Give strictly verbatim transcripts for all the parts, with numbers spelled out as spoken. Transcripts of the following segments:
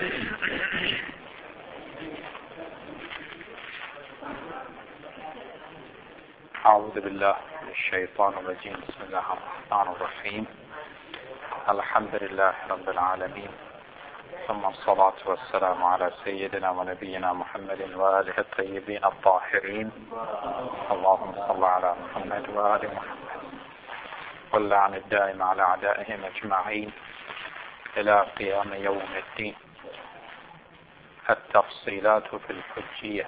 أعوذ بالله من الشيطان الرجيم. بسم الله الرحمن الرحيم. الحمد لله رب العالمين، ثم الصلاة والسلام على سيدنا ونبينا محمد وآله الطيبين الطاهرين. اللهم صل على محمد وآل محمد واللعن الدائم على أعدائهم أجمعين إلى قيام يوم الدين. التفصيلات في الحجية.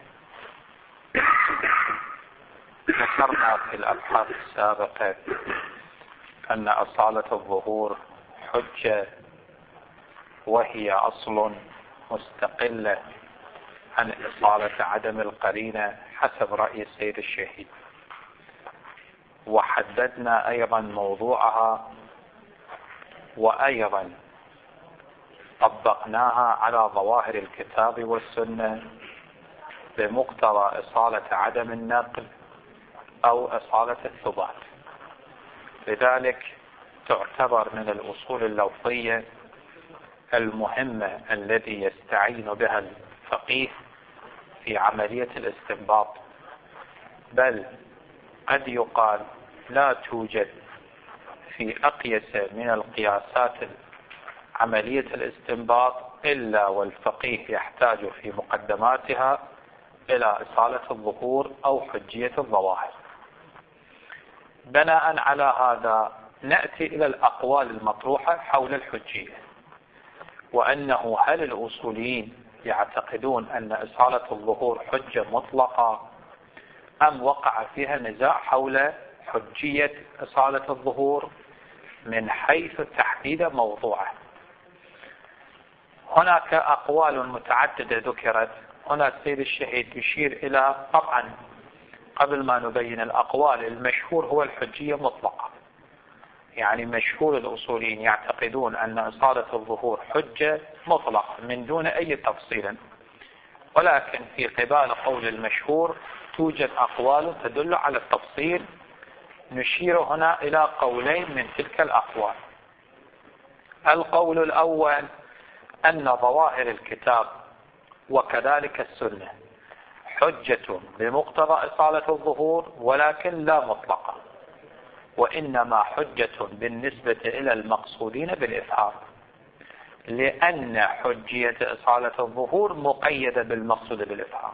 ذكرنا في الأبحاث السابقة أن أصالة الظهور حجة، وهي أصل مستقلة عن إصالة عدم القرينة حسب رأي السيد الشهيد. وحددنا أيضا موضوعها، وأيضا طبقناها على ظواهر الكتاب والسنة بمقتضى إصالة عدم النقل أو إصالة الثبات. لذلك تعتبر من الأصول اللفظية المهمة التي يستعين بها الفقيه في عملية الاستنباط، بل قد يقال لا توجد في أقيس من القياسات عملية الاستنباط إلا والفقيه يحتاج في مقدماتها إلى إصالة الظهور أو حجية الظواهر. بناء على هذا نأتي إلى الأقوال المطروحة حول الحجية، وأنه هل الأصوليين يعتقدون أن إصالة الظهور حجة مطلقة، أم وقع فيها نزاع حول حجية إصالة الظهور من حيث تحديد موضوعه. هناك أقوال متعددة ذكرت. هنا السيد الشهيد يشير إلى، طبعا قبل ما نبين الأقوال، المشهور هو الحجية مطلقة، يعني مشهور الأصوليين يعتقدون أن إصالة الظهور حجة مطلقة من دون أي تفصيل. ولكن في قبال قول المشهور توجد أقوال تدل على التفصيل. نشير هنا إلى قولين من تلك الأقوال. القول الأول أن ظواهر الكتاب وكذلك السنة حجة بمقتضى إصالة الظهور، ولكن لا مطلقة، وإنما حجة بالنسبة إلى المقصودين بالإفهام، لأن حجية إصالة الظهور مقيدة بالمقصود بالإفهام،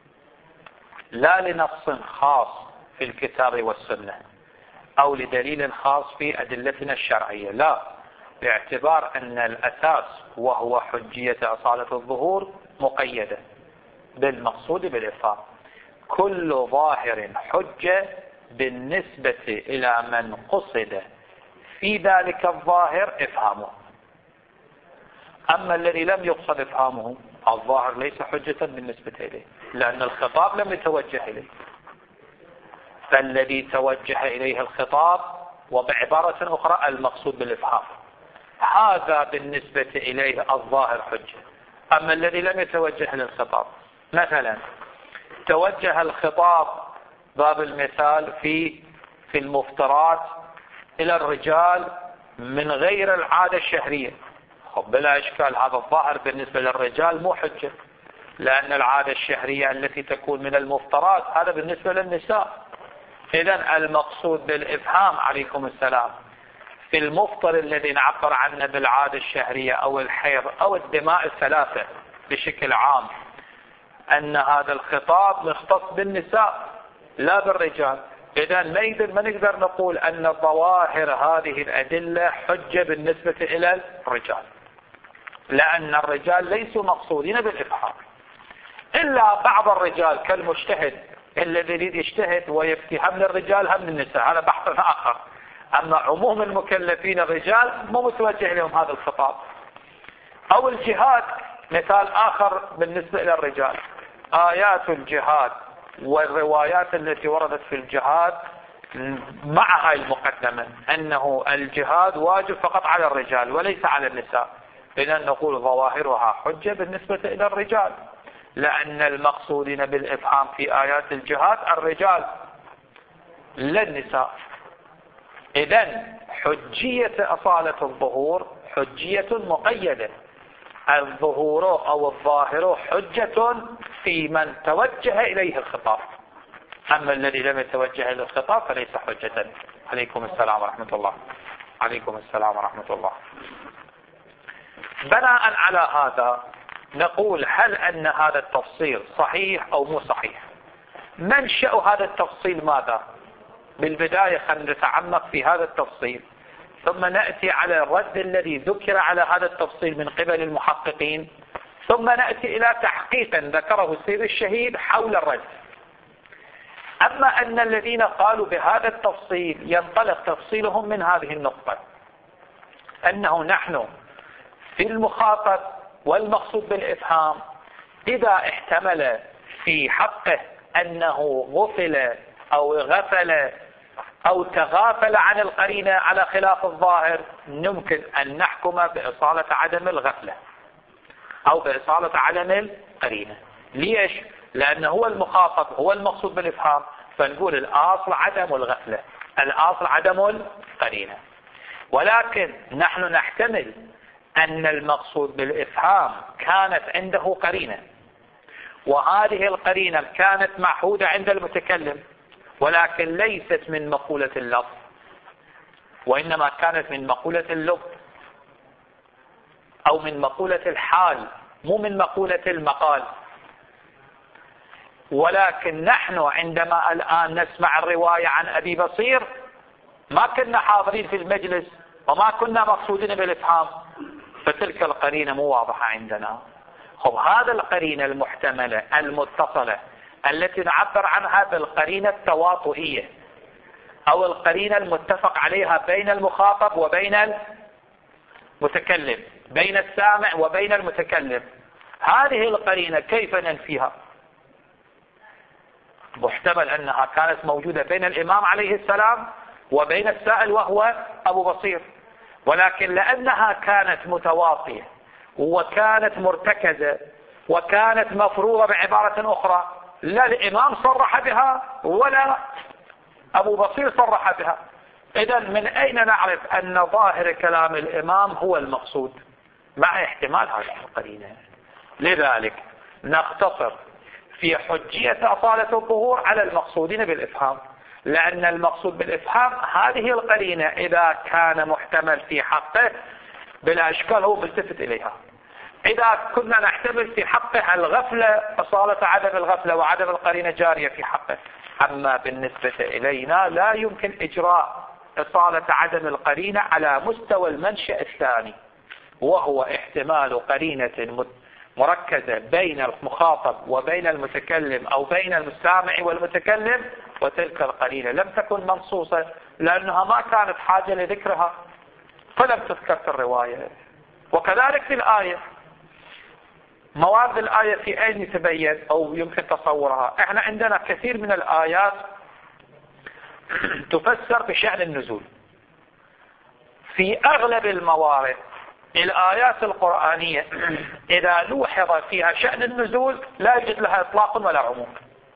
لا لنص خاص في الكتاب والسنة أو لدليل خاص في أدلتنا الشرعية، لا، باعتبار أن الأساس وهو حجية إصالة الظهور مقيدة بالمقصود بالإفهام. كل ظاهر حجة بالنسبة إلى من قصد في ذلك الظاهر إفهامه. أما الذي لم يقصد إفهامه، الظاهر ليس حجة بالنسبة إليه، لأن الخطاب لم يتوجه إليه، فالذي توجه إليه الخطاب وبعبارة أخرى المقصود بالإفهام، هذا بالنسبة إليه الظاهر حجة. أما الذي لم يتوجه للخطاب، مثلا توجه الخطاب باب المثال في في المفترات إلى الرجال من غير العادة الشهرية، خب بلا إشكال هذا الظاهر بالنسبة للرجال مو حجة، لأن العادة الشهرية التي تكون من المفترات هذا بالنسبة للنساء. إذن المقصود بالإفهام عليكم السلام في المفطر الذي نعبر عنه بالعادة الشهرية أو الحيض أو الدماء الثلاثة بشكل عام، أن هذا الخطاب مختص بالنساء لا بالرجال. إذن ما يقدر ما نقدر نقول أن ظواهر هذه الأدلة حجة بالنسبة إلى الرجال، لأن الرجال ليسوا مقصودين بالإفهام، إلا بعض الرجال كالمجتهد الذي يريد يجتهد ويفتي هم للرجال هم للنساء، هذا بحث آخر. أما عموم المكلفين الرجال مو متوجه لهم هذا الخطاب. أو الجهاد مثال آخر بالنسبة إلى الرجال، آيات الجهاد والروايات التي وردت في الجهاد مع هاي المقدمة أنه الجهاد واجب فقط على الرجال وليس على النساء، إذن نقول ظواهرها حجة بالنسبة إلى الرجال، لأن المقصودين بالإفهام في آيات الجهاد الرجال لا النساء. إذن حجية أصالة الظهور حجية مقيدة الظهور أو الظاهر حجة في من توجه إليه الخطاب، أما الذي لم يتوجه إلى الخطاب فليس حجة. عليكم السلام ورحمة الله. عليكم السلام ورحمة الله. بناء على هذا نقول هل أن هذا التفصيل صحيح أو مو صحيح؟ منشأ هذا التفصيل ماذا؟ بالبداية خلينا نتعمق في هذا التفصيل، ثم نأتي على الرد الذي ذكر على هذا التفصيل من قبل المحققين، ثم نأتي إلى تحقيق ذكره السيد الشهيد حول الرد. أما أن الذين قالوا بهذا التفصيل ينطلق تفصيلهم من هذه النقطة، أنه نحن في المخاطب والمقصود بالإفهام إذا احتمل في حقه أنه غفل أو غفل أو تغافل عن القرينة على خلاف الظاهر، يمكن أن نحكم بإصالة عدم الغفلة أو بإصالة عدم القرينة. ليش؟ لأنه هو المخاطب هو المقصود بالإفهام، فنقول الأصل عدم الغفلة، الأصل عدم القرينة. ولكن نحن نحتمل أن المقصود بالإفهام كانت عنده قرينة، وهذه القرينة كانت معهودة عند المتكلم، ولكن ليست من مقولة اللفظ، وإنما كانت من مقولة اللب أو من مقولة الحال، مو من مقولة المقال. ولكن نحن عندما الآن نسمع الرواية عن أبي بصير ما كنا حاضرين في المجلس وما كنا مقصودين بالإفهام، فتلك القرينة مو واضحة عندنا. خب هذا القرينة المحتملة المتصلة التي نعبر عنها بالقرينة التواطؤية أو القرينة المتفق عليها بين المخاطب وبين المتكلم، بين السامع وبين المتكلم، هذه القرينة كيف ننفيها؟ محتمل أنها كانت موجودة بين الإمام عليه السلام وبين السائل وهو أبو بصير، ولكن لأنها كانت متواطية وكانت مرتكزة وكانت مفروضة بعبارة أخرى، لا الإمام صرح بها ولا أبو بصير صرح بها. إذن من أين نعرف أن ظاهر كلام الإمام هو المقصود مع احتمال هذه القرينة؟ لذلك نختصر في حجية أصالة الظهور على المقصودين بالإفهام، لأن المقصود بالإفهام هذه القرينة إذا كان محتمل في حقه بلا إشكال هو ملتفت إليها. إذا كنا نحتمل في حقه الغفلة أصالة عدم الغفلة وعدم القرينة جارية في حقه. أما بالنسبة إلينا لا يمكن إجراء إصالة عدم القرينة على مستوى المنشأ الثاني، وهو احتمال قرينة مركزة بين المخاطب وبين المتكلم أو بين المستمع والمتكلم، وتلك القرينة لم تكن منصوصة لأنها ما كانت حاجة لذكرها فلم تذكر في الرواية. وكذلك في الآية، موارد الآية في أين يتبين أو يمكن تصورها؟ احنا عندنا كثير من الآيات تفسر بشأن النزول. في أغلب الموارد الآيات القرآنية إذا لوحظ فيها شأن النزول لا يوجد لها إطلاق ولا عموم،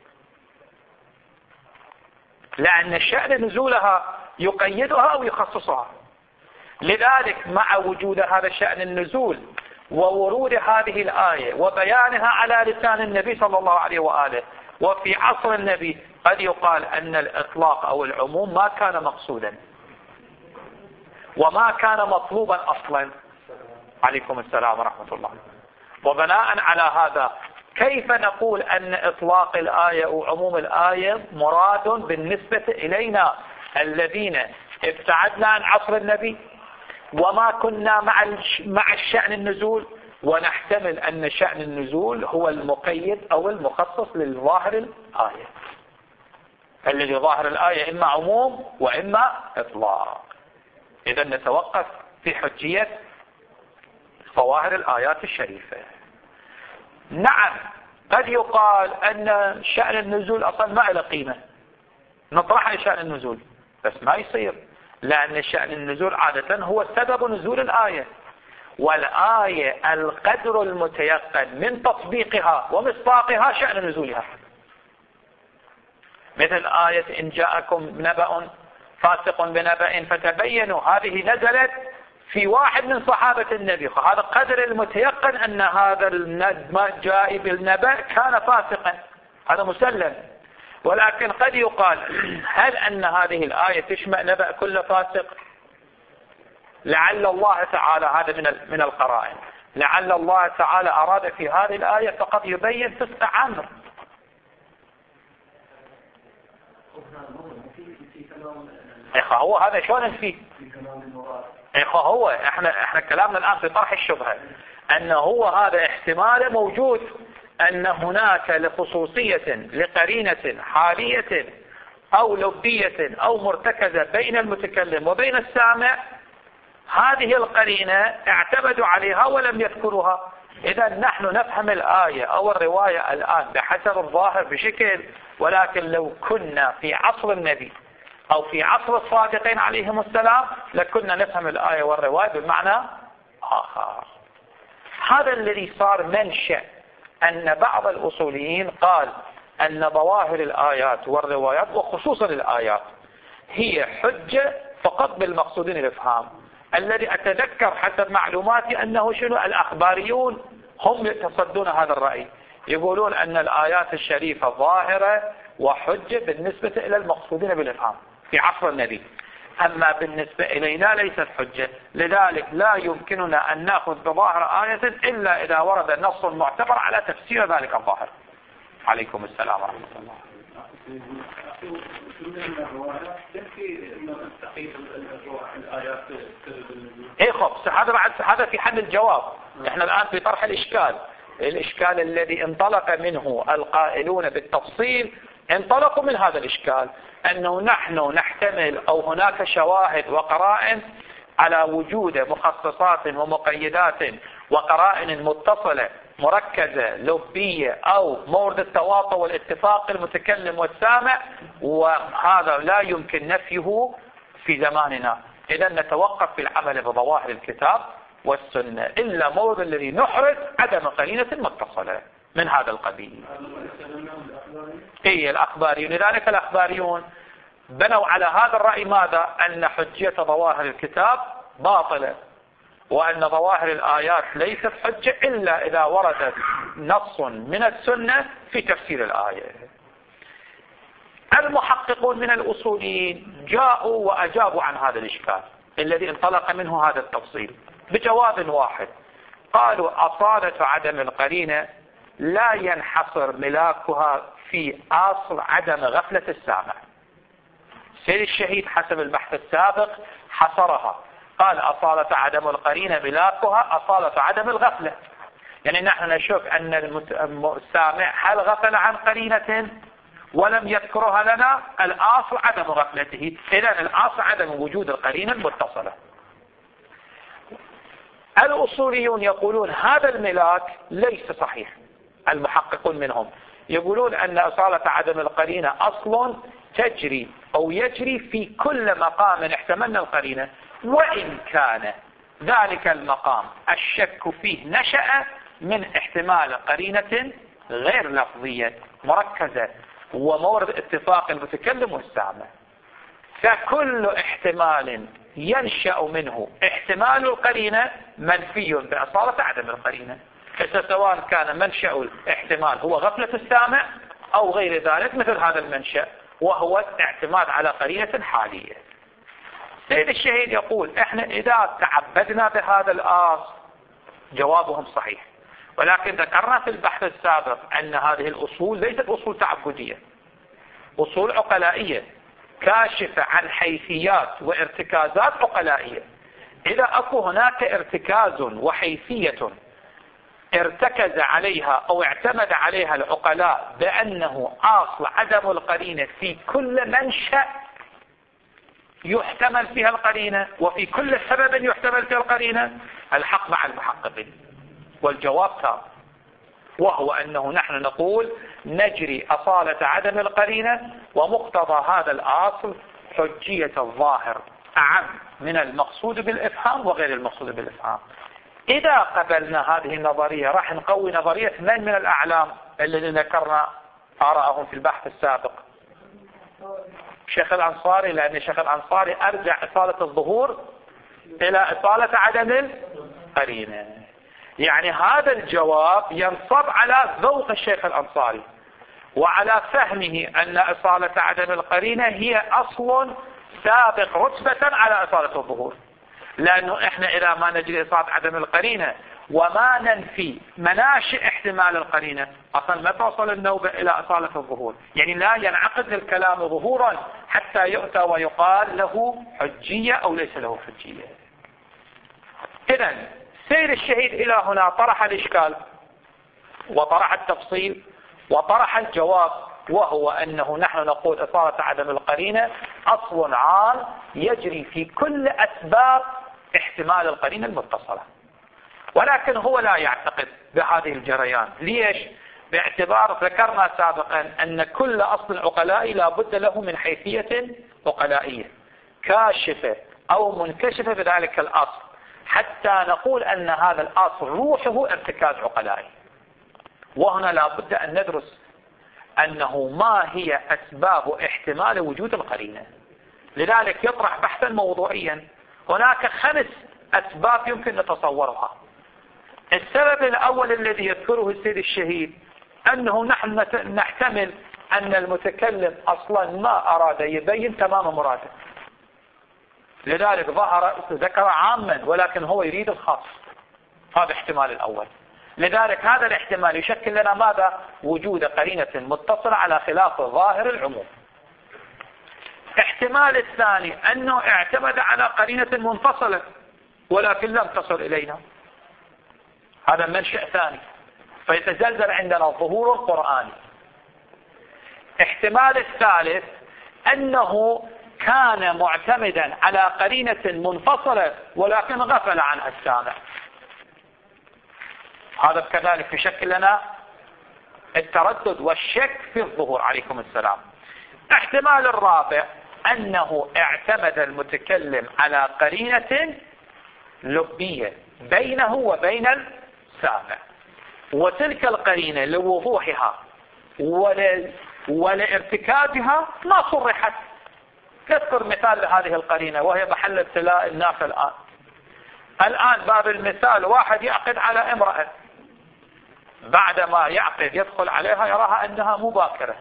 لأن شأن نزولها يقيدها أو يخصصها. لذلك مع وجود هذا شأن النزول وورود هذه الآية وبيانها على لسان النبي صلى الله عليه وآله وفي عصر النبي، قد يقال أن الإطلاق أو العموم ما كان مقصودا وما كان مطلوبا أصلا. عليكم السلام ورحمة الله. وبناء على هذا كيف نقول أن إطلاق الآية وعموم الآية مراد بالنسبة إلينا الذين ابتعدنا عن عصر النبي وما كنا مع مع الشأن النزول، ونحتمل أن شأن النزول هو المقيد أو المخصص للظاهر الآية، الذي ظاهر الآية إما عموم وإما إطلاق. إذا نتوقف في حجية ظواهر الآيات الشريفة. نعم قد يقال أن شأن النزول أصلا ما له قيمة، نطرح شأن النزول، بس ما يصير، لأن شأن النزول عادة هو سبب نزول الآية، والآية القدر المتيقن من تطبيقها ومصداقها شأن نزولها. مثل آية إن جاءكم نبأ فاسق بنبأ فتبينوا، هذه نزلت في واحد من صحابة النبي، هذا قدر المتيقن أن هذا الجاء بالنبأ كان فاسقا، هذا مسلم. ولكن قد يقال هل أن هذه الآية تشمل نبأ كل فاسق؟ لعل الله تعالى، هذا من من القرائن، لعل الله تعالى أراد في هذه الآية فقط يبين فسق عامر. إخوة هو هذا شلون فيه؟ إخوة هو احنا احنا كلامنا الآن في طرح الشبهة، أن هو هذا احتمال موجود أن هناك لخصوصية لقرينة حالية أو لبية أو مرتكزة بين المتكلم وبين السامع، هذه القرينة اعتمدوا عليها ولم يذكروها. إذا نحن نفهم الآية أو الرواية الآن بحسب الظاهر بشكل، ولكن لو كنا في عصر النبي أو في عصر الصادقين عليهم السلام لكنا نفهم الآية والرواية بمعنى آخر. هذا الذي صار منشأ أن بعض الأصوليين قال أن ظواهر الآيات والروايات وخصوصا الآيات هي حجة فقط بالمقصودين الإفهام. الذي أتذكر حسب معلوماتي أنه شنو الأخباريون هم يتصدون هذا الرأي، يقولون أن الآيات الشريفة ظاهرة وحجة بالنسبة إلى المقصودين بالإفهام في عصر النبي، أما بالنسبة إلينا ليست حجة. لذلك لا يمكننا أن نأخذ بظاهر آية إلا إذا ورد نص معتبر على تفسير ذلك الظاهر. عليكم السلام ورحمة الله. ايه خب هذا بعد هذا في حد الجواب. احنا الآن في طرح الإشكال. الإشكال الذي انطلق منه القائلون بالتفصيل انطلقوا من هذا الإشكال، أنه نحن نحتمل أو هناك شواهد وقرائن على وجود مخصصات ومقيدات وقرائن متصلة مركزة لبية أو مورد التواطؤ والاتفاق المتكلم والسامع، وهذا لا يمكن نفيه في زماننا. إذا نتوقف في العمل بظواهر الكتاب والسنة إلا مورد الذي نحرز عدم قرينة متصلة من هذا القبيل. إيه الأخباريون، لذلك الأخباريون بنوا على هذا الرأي ماذا؟ أن حجية ظواهر الكتاب باطلة، وأن ظواهر الآيات ليست حجة إلا إذا وردت نص من السنة في تفسير الآية. المحققون من الأصوليين جاءوا وأجابوا عن هذا الإشكال الذي انطلق منه هذا التفصيل بجواب واحد. قالوا أصالة عدم القرينة لا ينحصر ملاكها في أصل عدم غفلة السامع. سيد الشهيد حسب البحث السابق حصرها، قال أصالة عدم القرينة ملاكها أصالة عدم الغفلة، يعني نحن نشوف أن السامع هل غفل عن قرينة ولم يذكرها لنا، الأصل عدم غفلته. إذن الأصل عدم وجود القرينة المتصلة. الأصوليون يقولون هذا الملاك ليس صحيح. المحققون منهم يقولون أن أصالة عدم القرينة أصل تجري أو يجري في كل مقام احتملنا القرينة، وإن كان ذلك المقام الشك فيه نشأ من احتمال قرينة غير لفظية مركزة ومورد اتفاق المتكلم والسامع. فكل احتمال ينشأ منه احتمال القرينة منفي بأصالة عدم القرينة، سواء كان منشأ الاحتمال هو غفلة السامع أو غير ذلك مثل هذا المنشأ وهو اعتماد على قرينة حالية. سيد الشهيد يقول احنا إذا تعبدنا بهذا الأصل جوابهم صحيح، ولكن ذكرنا في البحث السابق أن هذه الأصول ليست أصول تعبدية، أصول عقلائية كاشفة عن حيثيات وارتكازات عقلائية. إذا أكو هناك ارتكاز وحيثية ارتكز عليها أو اعتمد عليها العقلاء بأنه أصل عدم القرينة في كل منشأ يحتمل فيها القرينة وفي كل سبب يحتمل فيها القرينة، الحق مع المحققين. والجواب تام، وهو أنه نحن نقول نجري أصالة عدم القرينة، ومقتضى هذا الأصل حجية الظاهر أعم من المقصود بالإفهام وغير المقصود بالإفهام. إذا قبلنا هذه النظرية راح نقوي نظرية من من الأعلام الذي ذكرنا آراءهم في البحث السابق؟ شيخ الأنصاري، لأن شيخ الأنصاري أرجع أصالة الظهور إلى إصالة عدم القرينة. يعني هذا الجواب ينصب على ذوق الشيخ الأنصاري وعلى فهمه أن إصالة عدم القرينة هي أصل سابق رتبة على إصالة الظهور، لأنه إحنا إذا ما نجري إصالة عدم القرينة وما ننفي مناشئ احتمال القرينة أصلا ما توصل النوبة إلى إصالة الظهور، يعني لا ينعقد الكلام ظهورا حتى يؤتى ويقال له حجية أو ليس له حجية. إذن سير الشهيد إلى هنا طرح الإشكال وطرح التفصيل وطرح الجواب، وهو أنه نحن نقول إصالة عدم القرينة أصل عام يجري في كل أسباب احتمال القرينة المتصلة، ولكن هو لا يعتقد بهذه الجريان. ليش؟ باعتبار ذكرنا سابقا أن كل أصل عقلائي لا بد له من حيثية عقلائية كاشفة أو منكشفة بذلك الأصل، حتى نقول أن هذا الأصل روحه ارتكاز عقلائي. وهنا لا بد أن ندرس أنه ما هي أسباب احتمال وجود القرينة، لذلك يطرح بحثا موضوعيا. هناك خمس أسباب يمكن نتصورها. السبب الأول الذي يذكره السيد الشهيد أنه نحن نحتمل أن المتكلم أصلا ما أراد يبين تمام مراده، لذلك ظهر ذكر عاما ولكن هو يريد الخاص. هذا احتمال الأول. لذلك هذا الاحتمال يشكل لنا ماذا؟ وجود قرينة متصلة على خلاف ظاهر العموم. احتمال الثاني أنه اعتمد على قرينة منفصلة ولكن لم تصل إلينا، هذا منشأ ثاني، فيتزلزل عندنا الظهور القرآني. احتمال الثالث أنه كان معتمدا على قرينة منفصلة ولكن غفل عنها السامع، هذا كذلك يشكل لنا التردد والشك في الظهور. عليكم السلام. احتمال الرابع أنه اعتمد المتكلم على قرينة لبية بينه وبين السامع، وتلك القرينة لوضوحها ولارتكازها ما صرحت. نذكر مثال لهذه القرينة وهي محل ابتلاء الناس الآن. الآن باب المثال واحد يعقد على امرأة، بعدما يعقد يدخل عليها يراها أنها مباكرة.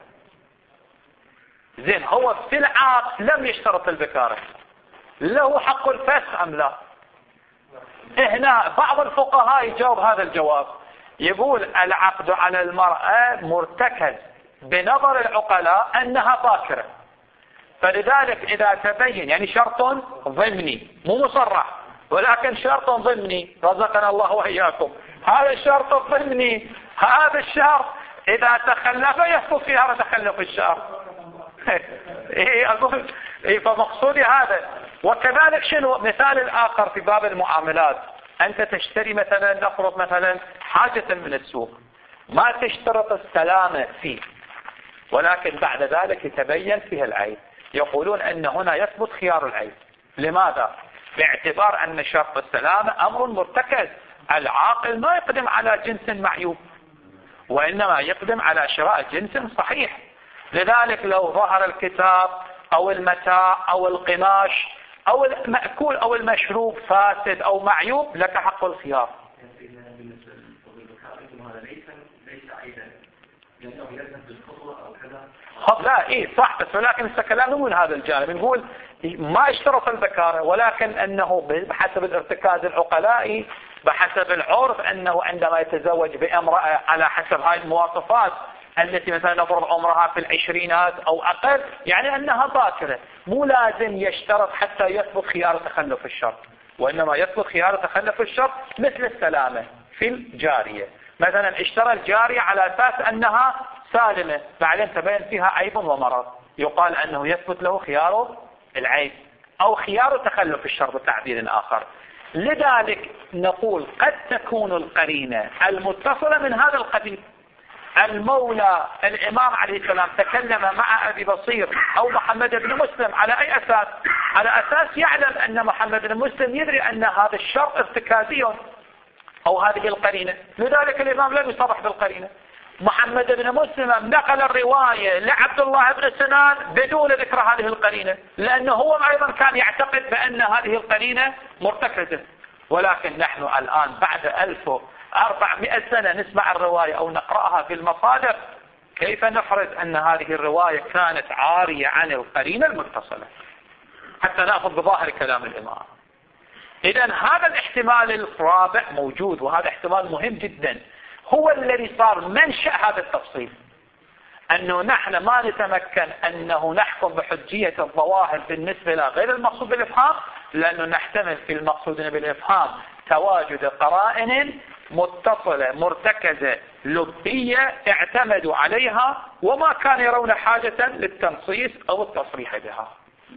زين، هو في العقد لم يشترط البكارة، له حق الفسخ أم لا؟ هنا بعض الفقهاء يجاوب هذا الجواب، يقول العقد على المرأة مرتكز بنظر العقلاء أنها باكرة، فلذلك إذا تبين، يعني شرط ضمني مو مصرح ولكن شرط ضمني، رزقنا الله وإياكم، هذا الشرط الضمني هذا الشرط إذا تخلف يسقط في هذا تخلف الشرط. إيه أقول إيه، فمقصودي هذا. وكذلك شنو مثال الآخر في باب المعاملات؟ أنت تشتري مثلا، نفرض مثلا حاجة من السوق، ما تشترط السلامة فيه ولكن بعد ذلك يتبين فيها العيب، يقولون أن هنا يثبت خيار العيب. لماذا؟ باعتبار أن شرط السلامة أمر مرتكز، العاقل ما يقدم على جنس معيوب وإنما يقدم على شراء جنس صحيح. لذلك لو ظهر الكتاب أو المتاع أو القماش أو المأكول أو المشروب فاسد أو معيوب لك حق الخيار. لا إيه صح، بس ولكن الكلام مو من هذا الجانب، نقول ما اشترط البكارة ولكن أنه بحسب الارتكاز العقلائي بحسب العرف أنه عندما يتزوج بامرأة على حسب هاي المواصفات التي مثلا نفرض عمرها في العشرينات أو أقل، يعني أنها باكرة، مو لازم يشترط حتى يثبت خيار تخلف الشرط، وإنما يثبت خيار تخلف الشرط مثل السلامة في الجارية. مثلا اشترى الجارية على أساس أنها سالمة، بعدين تبين فيها عيب ومرض، يقال أنه يثبت له خيار العيب أو خيار تخلف الشرط بتعبير آخر. لذلك نقول قد تكون القرينة المتصلة من هذا القبيل. المولى الإمام عليه السلام تكلم مع أبي بصير أو محمد بن مسلم على أي أساس؟ على أساس يعلم أن محمد بن مسلم يدري أن هذا الشرط ارتكازي أو هذه القرينة، لذلك الإمام لم يصرح بالقرينة. محمد بن مسلم نقل الرواية لعبد الله بن سنان بدون ذكر هذه القرينة، لأنه هو أيضا كان يعتقد بأن هذه القرينة مرتكزة. ولكن نحن الآن بعد ألف وأربعمائة سنة نسمع الرواية أو نقرأها في المصادر، كيف نفرض أن هذه الرواية كانت عارية عن القرينة المتصلة حتى نأخذ بظاهر كلام الإمام؟ إذن هذا الاحتمال الرابع موجود، وهذا احتمال مهم جدا، هو الذي صار منشأ هذا التفصيل، أنه نحن ما نتمكن أنه نحكم بحجية الظواهر بالنسبة لغير المقصود بالإفهام، لأنه نحتمل في المقصود بالإفهام تواجد قرائن متصلة مرتكزة لبية اعتمدوا عليها وما كانوا يرون حاجة للتنصيص أو التصريح بها.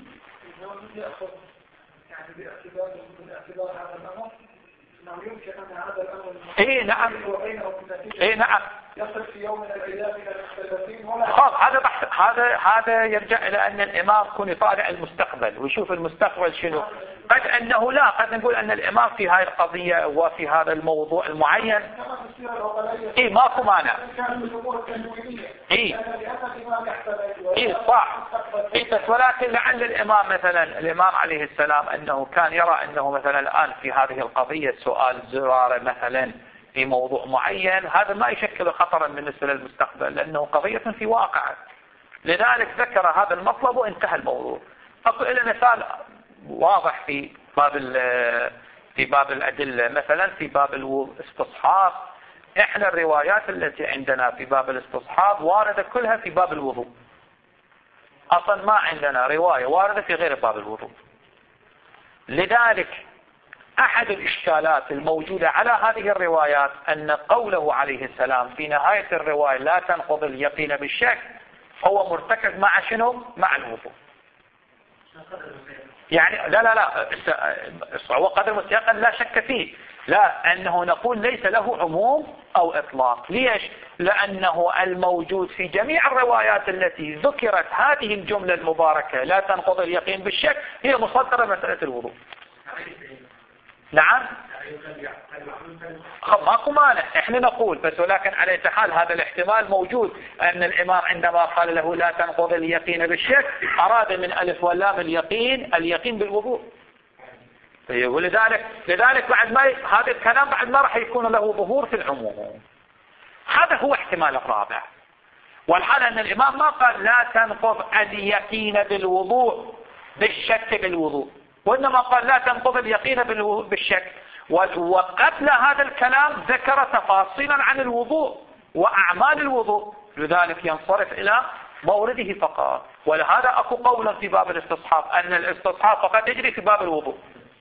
يعني باعتبار باعتبار هذا الأمر أنه يمكن أن هذا الأمر إيه نعم إيه نعم يصل في يوم من الأيام إلى المختلفين ولا خلاص. هذا بحث، هذا هذا يرجع إلى أن الإمام يكون يطالع المستقبل ويشوف المستقبل شنو. قد أنه لا، قد نقول أن الإمام في هذه القضية وفي هذا الموضوع المعين إيه ماكو مانع. إيه إيه صح إيه بس ولكن لعل الإمام مثلا الإمام عليه السلام أنه كان يرى أنه مثلا الآن في هذه القضية سؤال زرارة مثلا في موضوع معين، هذا ما يشكل خطرا بالنسبة للمستقبل لأنه قضية في واقع، لذلك ذكر هذا المطلب وانتهى الموضوع. أقول إلى مثال واضح في باب في باب الأدلة، مثلا في باب الاستصحاب، إحنا الروايات التي عندنا في باب الاستصحاب واردة كلها في باب الوضوء، أصلا ما عندنا رواية واردة في غير باب الوضوء. لذلك أحد الإشكالات الموجودة على هذه الروايات أن قوله عليه السلام في نهاية الرواية لا تنقض اليقين بالشك هو مرتكز مع شنو؟ مع الوضوء. يعني لا لا لا هو قدر مستيقن لا شك فيه، لا أنه نقول ليس له عموم أو إطلاق. ليش؟ لأنه الموجود في جميع الروايات التي ذكرت هذه الجملة المباركة لا تنقض اليقين بالشك هي مصدرة مسألة الوضوء. نعم ماكو مانع احنا نقول، بس ولكن على اي حال هذا الاحتمال موجود، ان الامام عندما قال له لا تنقض اليقين بالشك اراد من الف ولام اليقين اليقين بالوضوء. ولذلك لذلك بعد ما هذا الكلام بعد ما راح يكون له ظهور في العموم. هذا هو احتمال الرابع. والحال ان الامام ما قال لا تنقض اليقين بالوضوء بالشك بالوضوء، وإنما قال لا تنقض اليقين بالشك. وقبل هذا الكلام ذكر تفاصيلا عن الوضوء وأعمال الوضوء، لذلك ينصرف إلى مورده فقط. ولهذا أكو قولا في باب الاستصحاب أن الاستصحاب فقط يجري في باب الوضوء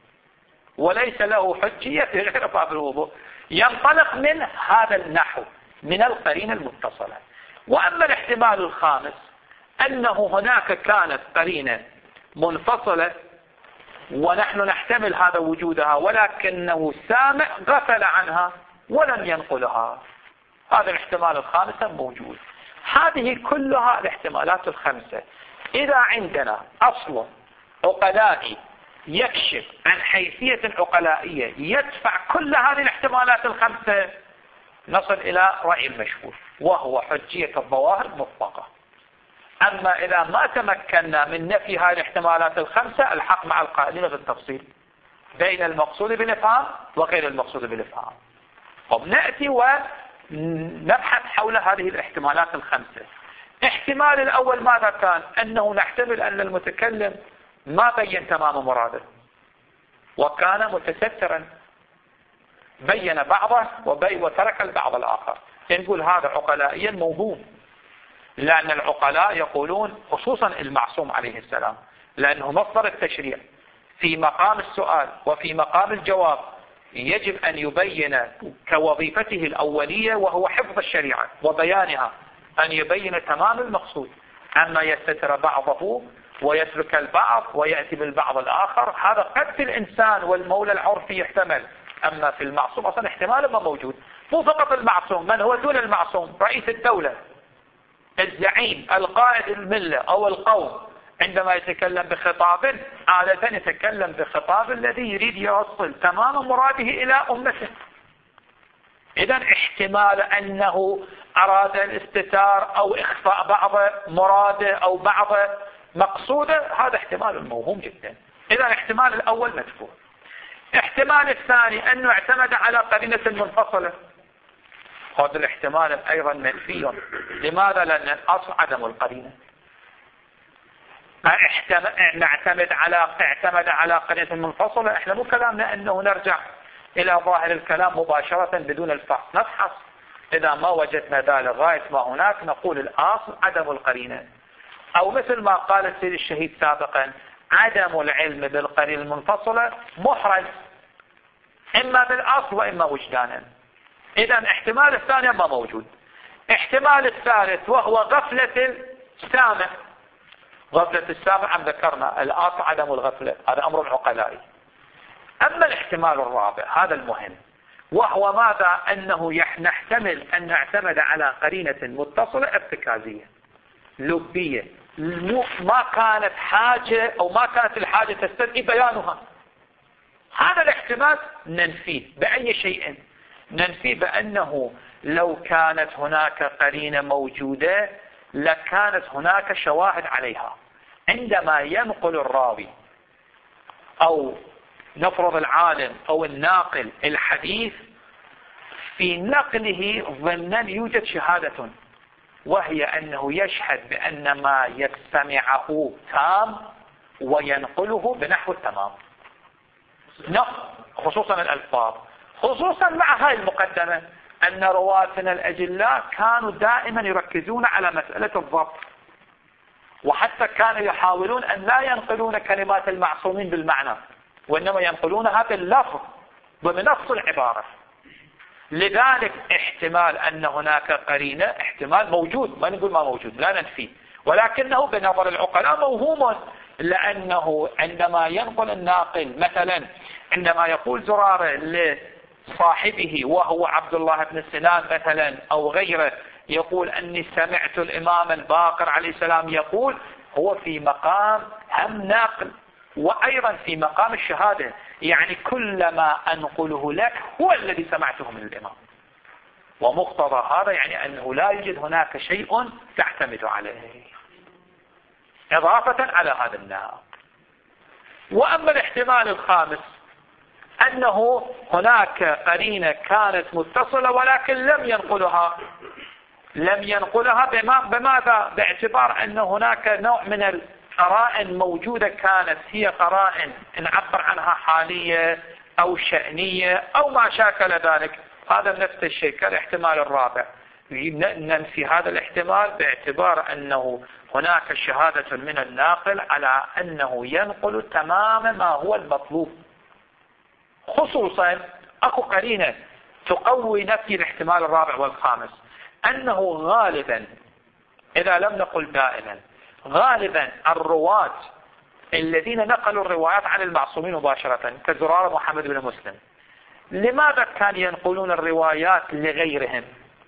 وليس له حجية في غير باب الوضوء، ينطلق من هذا النحو من القرينة المتصلة. وأما الاحتمال الخامس أنه هناك كانت قرينة منفصلة ونحن نحتمل هذا وجودها ولكنه سامع غفل عنها ولم ينقلها، هذا الاحتمال الخامس موجود. هذه كلها الاحتمالات الخمسة. إذا عندنا أصل عقلائي يكشف عن حيثية عقلائية يدفع كل هذه الاحتمالات الخمسة، نصل إلى رأي المشهور وهو حجية الظواهر مطلقة. أما إذا ما تمكنا من نفي هذه الاحتمالات الخمسة الحق مع القائلين بالتفصيل بين المقصود بالإفهام وغير المقصود بالإفهام. وبنأتي ونبحث حول هذه الاحتمالات الخمسة. احتمال الأول ماذا كان؟ أنه نحتمل أن المتكلم ما بين تمام مراده وكان متسترا، بين بعضه وبي وترك البعض الآخر. نقول هذا عقلائيا موهوم، لأن العقلاء يقولون خصوصا المعصوم عليه السلام لأنه مصدر التشريع في مقام السؤال وفي مقام الجواب يجب أن يبين كوظيفته الأولية وهو حفظ الشريعة وبيانها، أن يبين تمام المقصود. أما يستتر بعضه ويترك البعض ويأتي بالبعض الآخر هذا قد في الإنسان والمولى العرفي يحتمل، أما في المعصوم أصلا احتمال ما موجود. مو فقط المعصوم، من هو دون المعصوم؟ رئيس الدولة، الزعيم، القائد الملة أو القوم، عندما يتكلم بخطاب عادة يتكلم بخطاب الذي يريد يوصل تمام مراده إلى أمته. إذن احتمال أنه أراد الاستتار أو إخفاء بعض مراده أو بعض مقصوده، هذا احتمال موهوم جدا. إذا الاحتمال الأول مدفوع. احتمال الثاني أنه اعتمد على قرينة منفصلة، هذا الاحتمال أيضا منفي. لماذا؟ لأن الأصل عدم القرينة. نعتمد على اعتمد على قرينة منفصلة، احنا مو كلامنا أنه نرجع إلى ظاهر الكلام مباشرة بدون الفحص، نفحص إذا ما وجدنا ذلك غاية ما هناك نقول الأصل عدم القرينة. أو مثل ما قال السيد الشهيد سابقا، عدم العلم بالقرينة المنفصلة محرز إما بالأصل وإما وجدانا. إذا احتمال الثاني ما موجود. احتمال الثالث وهو غفلة السامع. غفلة السامع عم ذكرنا الأصل عدم الغفلة، هذا أمر عقلائي. أما الاحتمال الرابع هذا المهم، وهو ماذا؟ أنه نحتمل أن نعتمد على قرينة متصلة ارتكازية لبية، ما كانت حاجة أو ما كانت الحاجة تستدعي بيانها. هذا الاحتمال ننفيه بأي شيء؟ ننفيه بأنه لو كانت هناك قرينة موجودة لكانت هناك شواهد عليها. عندما ينقل الراوي أو نفرض العالم أو الناقل الحديث، في نقله ضمنا يوجد شهادة، وهي أنه يشهد بأن ما يستمعه تام وينقله بنحو التمام، خصوصا الألفاظ، خصوصا مع هاي المقدمة أن رواتنا الأجلاء كانوا دائما يركزون على مسألة الضبط، وحتى كانوا يحاولون أن لا ينقلون كلمات المعصومين بالمعنى، وإنما ينقلونها باللفظ وبنص العبارة. لذلك احتمال أن هناك قرينة احتمال موجود، ما نقول ما موجود، لا ننفيه، ولكنه بنظر العقلاء موهوم، لأنه عندما ينقل الناقل مثلا عندما يقول زرارة لصاحبه وهو عبد الله بن سنان مثلا أو غيره، يقول أني سمعت الإمام الباقر عليه السلام يقول، هو في مقام هم ناقل وأيضا في مقام الشهادة، يعني كل ما أنقله لك هو الذي سمعته من الإمام، ومقتضى هذا يعني أنه لا يوجد هناك شيء تعتمد عليه إضافة على هذا الناقل. وأما الاحتمال الخامس أنه هناك قرينة كانت متصلة ولكن لم ينقلها لم ينقلها بماذا؟ باعتبار أن هناك نوع من القرائن موجودة كانت هي قرائن نعبر عنها حالية أو شأنية أو ما شاكل ذلك، هذا نفس الشيء كالاحتمال الرابع. ننفي هذا الاحتمال باعتبار أنه هناك شهادة من الناقل على أنه ينقل تماما ما هو المطلوب. خصوصا أكو قرينة تقوي نفي الاحتمال الرابع والخامس، أنه غالبا إذا لم نقل دائما غالبا الرواة الذين نقلوا الروايات عن المعصومين مباشرة كزرارة محمد بن مسلم، لماذا كان ينقلون الروايات لغيرهم؟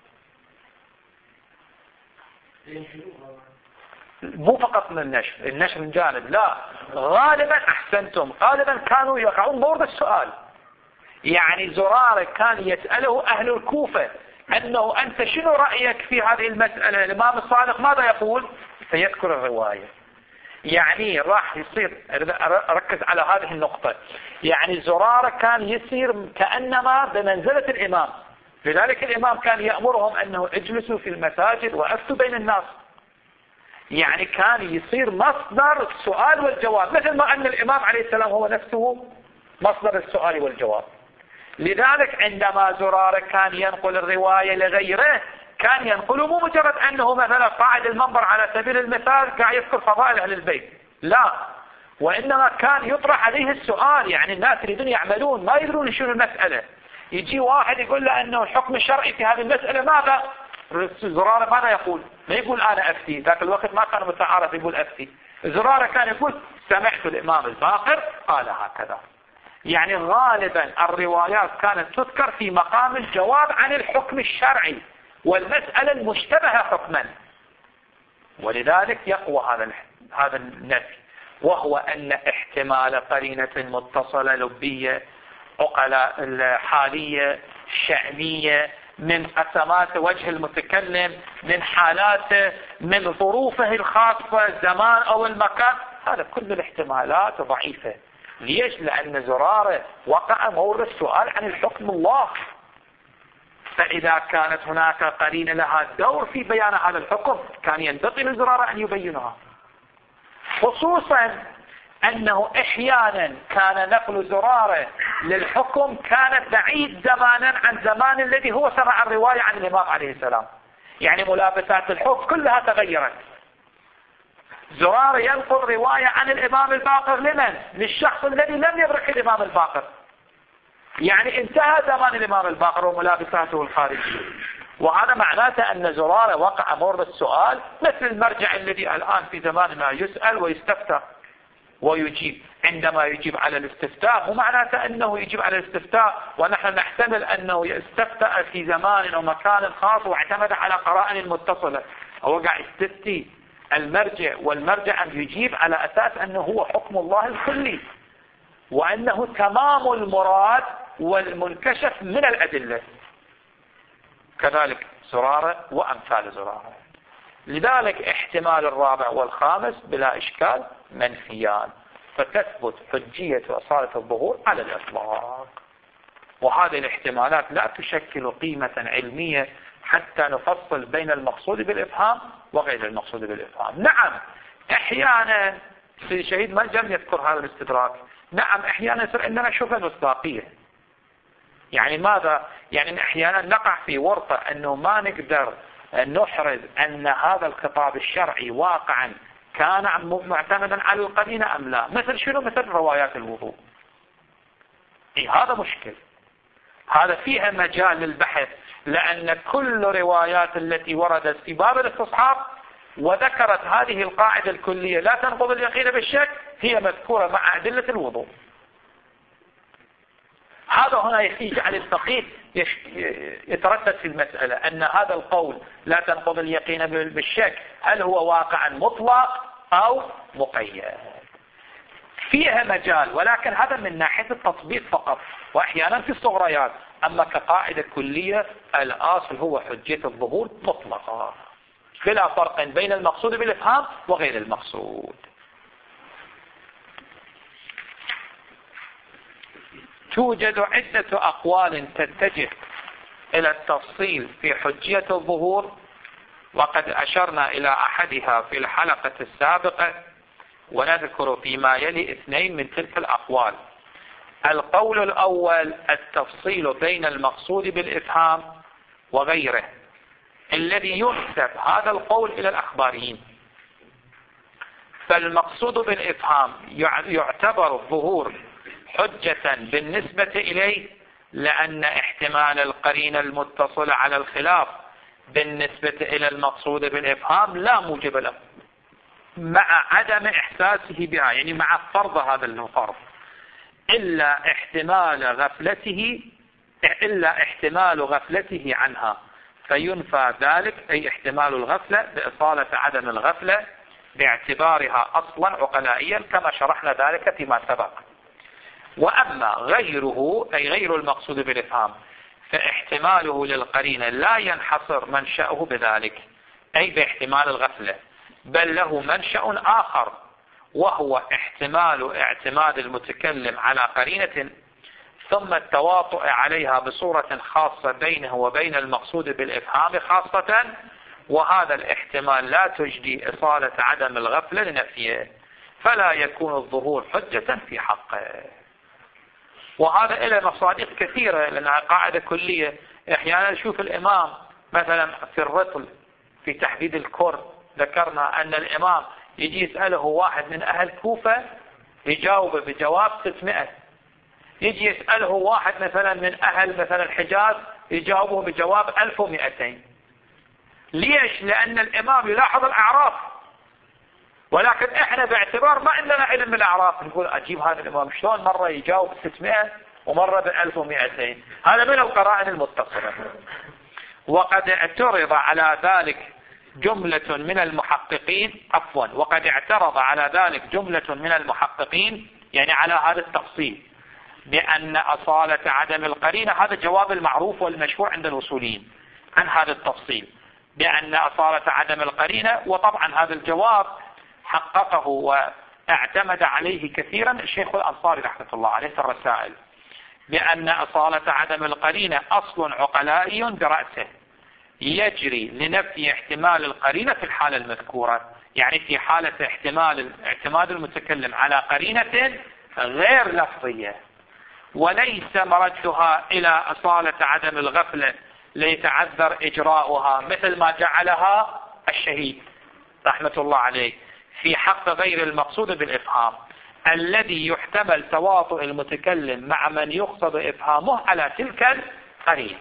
مو فقط من النشر، النشر من جانب، لا، غالبا أحسنتم، غالبا كانوا يقعون مورد السؤال. يعني زرارة كان يسأله أهل الكوفة أنه أنت شنو رأيك في هذه المسألة؟ الإمام الصادق ماذا يقول؟ فيذكر الرواية. يعني راح يصير، أركز على هذه النقطة، يعني زرارة كان يصير كأنما بمنزلة الإمام، لذلك الإمام كان يأمرهم أنه اجلسوا في المساجد وأفتوا بين الناس. يعني كان يصير مصدر السؤال والجواب، مثل ما أن الإمام عليه السلام هو نفسه مصدر السؤال والجواب. لذلك عندما زرارة كان ينقل الرواية لغيره كان ينقل مو مجرد أنه مثلا قاعد المنبر على سبيل المثال قاعد يذكر فضائل أهل البيت، لا، وإنما كان يطرح عليه السؤال. يعني الناس يريدون يعملون ما يدرون شنو المسألة، يجي واحد يقول له أنه الحكم الشرعي في هذه المسألة ماذا؟ زرارة ماذا يقول؟ ما يقول أنا أفتي، ذاك الوقت ما كان متعارف يقول أفتي، زرارة كان يقول سمعت الإمام الباقر قال هكذا. يعني غالبا الروايات كانت تذكر في مقام الجواب عن الحكم الشرعي والمسألة المشتبهة حكما، ولذلك يقوى هذا هذا النفي، وهو أن احتمال قرينة متصلة لبية عقلاء حالية شأنية من قسمات وجه المتكلم، من حالاته، من ظروفه الخاصة، الزمان أو المكان، هذا كل الاحتمالات ضعيفة. ليش؟ لأن زرارة وقع مورد السؤال عن الحكم الله، فإذا كانت هناك قرينة لها دور في بيان هذا الحكم كان ينبغي لزرارة أن يبينها، خصوصا أنه إحيانا كان نقل زرارة للحكم كان بعيد زمانا عن زمان الذي هو سمع الرواية عن الإمام عليه السلام، يعني ملابسات الحكم كلها تغيرت. زرارة ينقل رواية عن الإمام الباقر لمن؟ للشخص الذي لم يدرك الإمام الباقر، يعني انتهى زمان الإمام الباقر وملابساته الخارجية، وهذا معناته أن زرارة وقع مورد السؤال مثل المرجع الذي الآن في زماننا يسأل ويستفتى ويجيب. عندما يجيب على الاستفتاء مو معناته أنه يجيب على الاستفتاء ونحن نحتمل أنه يستفتى في زمان ومكان خاص واعتمد على قرائن متصلة، هو قاعد يستفتي المرجع، والمرجع أن يجيب على أساس أنه هو حكم الله الكلي وأنه تمام المراد والمنكشف من الأدلة. كذلك زرارة وأمثال زرارة. لذلك احتمال الرابع والخامس بلا إشكال منفيان، فتثبت حجية وأصالة الظهور على الإطلاق. وهذه الاحتمالات لا تشكل قيمة علمية حتى نفصل بين المقصود بالإفهام وغير المقصود بالإفهام. نعم أحيانا سيد الشهيد ما لم يذكر هذا الاستدراك، نعم أحيانا يصير عندنا شبهة مصداقية. يعني ماذا؟ يعني أحيانا نقع في ورطة أنه ما نقدر نحرز أن هذا الخطاب الشرعي واقعا كان معتمدا على القرينة أم لا. مثل شنو؟ مثل روايات الوضوء. إيه هذا مشكل، هذا فيها مجال للبحث، لأن كل روايات التي وردت في باب الاستصحاب وذكرت هذه القاعدة الكلية لا تنقض اليقين بالشك هي مذكورة مع أدلة الوضوء. هذا هنا يجعل الفقيه يتردد في المسألة أن هذا القول لا تنقض اليقين بالشك هل هو واقعا مطلق أو مقيد. فيها مجال، ولكن هذا من ناحية التطبيق فقط، وأحيانا في الصغريات. أما كقاعدة كلية الأصل هو حجية الظهور مطلقة بلا فرق بين المقصود بالإفهام وغير المقصود. توجد عدة أقوال تتجه إلى التفصيل في حجية الظهور، وقد أشرنا إلى أحدها في الحلقة السابقة، ونذكر فيما يلي اثنين من تلك الأقوال. القول الأول التفصيل بين المقصود بالإفهام وغيره، الذي ينسب هذا القول إلى الأخباريين. فالمقصود بالإفهام يعتبر الظهور حجة بالنسبة إليه، لأن احتمال القرينة المتصلة على الخلاف بالنسبة إلى المقصود بالإفهام لا موجب له، مع عدم إحساسه بها، يعني مع فرض هذا الفرض، إلا احتمال غفلته إلا احتمال غفلته عنها، فينفى ذلك، أي احتمال الغفلة بإصالة عدم الغفلة باعتبارها أصلا عقلائيا كما شرحنا ذلك فيما سبق. وأما غيره أي غير المقصود بالإفهام فاحتماله للقرينة لا ينحصر منشأه بذلك، أي باحتمال الغفلة، بل له منشأ آخر، وهو احتمال اعتماد المتكلم على قرينة ثم التواطؤ عليها بصورة خاصة بينه وبين المقصود بالإفهام خاصة، وهذا الاحتمال لا تجدي إصالة عدم الغفلة لنفيه، فلا يكون الظهور حجة في حقه. وهذا إلى مصادق كثيرة، لأنها قاعدة كلية. احيانا نشوف الإمام مثلا في الرطل في تحديد الكر، ذكرنا أن الإمام يجي يسأله واحد من أهل كوفة يجاوبه بجواب ستمائة، يجي يسأله واحد مثلا من أهل مثلا الحجاز يجاوبه بجواب ألف ومئتين. ليش؟ لأن الإمام يلاحظ الأعراف، ولكن احنا باعتبار ما عندنا علم بالأعراف نقول أجيب هذا الإمام شلون مرة يجاوب ستمائة ومرة بألف ومئتين. هذا من القرائن المتصلة. وقد اعترض على ذلك جملة من المحققين عفوا وقد اعترض على ذلك جملة من المحققين، يعني على هذا التفصيل، بأن أصالة عدم القرينة، هذا الجواب المعروف والمشهور عند الوصوليين عن هذا التفصيل، بأن أصالة عدم القرينة. وطبعا هذا الجواب حققه واعتمد عليه كثيرا الشيخ الأنصاري رحمة الله عليه في الرسائل، بأن أصالة عدم القرينة أصل عقلائي برأسه يجري لنفي احتمال القرينة في الحالة المذكورة، يعني في حالة احتمال اعتماد المتكلم على قرينة غير لفظية، وليس مردها إلى أصالة عدم الغفلة ليتعذر إجراؤها، مثل ما جعلها الشهيد رحمة الله عليه في حق غير المقصود بالإفهام الذي يحتمل تواطؤ المتكلم مع من يقصد إفهامه على تلك القرينة.